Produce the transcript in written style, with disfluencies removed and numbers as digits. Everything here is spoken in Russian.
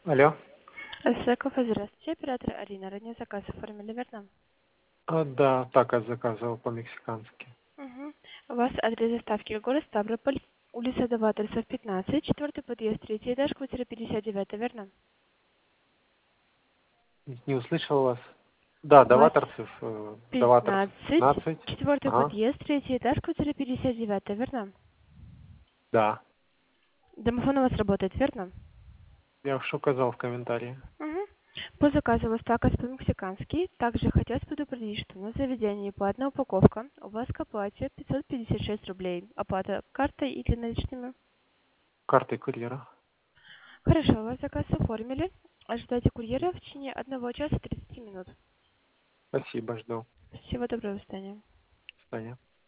Алло. Саков, здравствуйте. Оператор Арина. Ранее заказ оформили, верно? Да, так я заказывал по-мексикански. Угу. У вас адрес доставки город Ставрополь, улица Даваторцев, 15, четвертый подъезд, третий этаж, квартира 59, верно? Не услышал вас. Да, У вас Даваторцев 15, 15. четвертый Ага, подъезд, третий этаж, квартира 59, верно? да. Домофон у вас работает, верно? Я уж указал в комментарии. Угу. По заказу у вас заказ по-мексикански. Также хотелось предупредить, что на заведении платная упаковка. У вас к оплате 556 рублей. Оплата картой или наличными? Картой курьера. Хорошо, у вас заказ оформили. Ожидайте курьера в течение 1 часа 30 минут. Спасибо, жду. Всего доброго, до свидания. До свидания.